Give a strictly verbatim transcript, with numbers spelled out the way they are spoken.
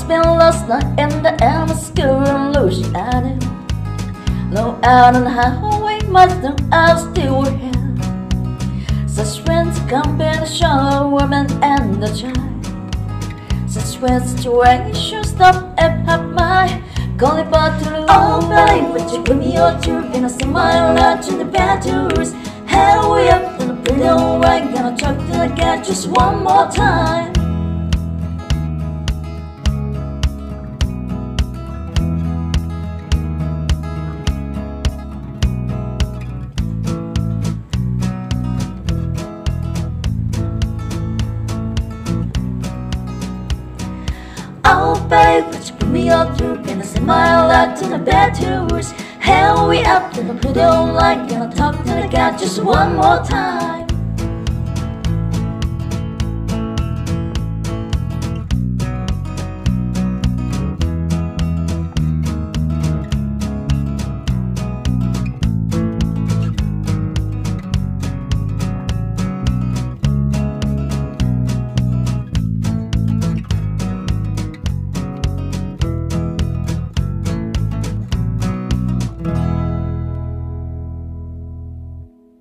been lost night in the atmosphere illusion I knew. No, out on the highway, much no, I still were here. Such friends combination of woman and a child. Such when situations stop and have my calling but to lose. Oh, babe, but you give me your truth and I see my light in the battles. Hell, we up in the pretty old right. Gonna talk till I get just one more time. Oh, babe, would you give me your truth? Can I see my light in the battles? Hell, we up to the pretty old light. Gonna talk till I got just one more time.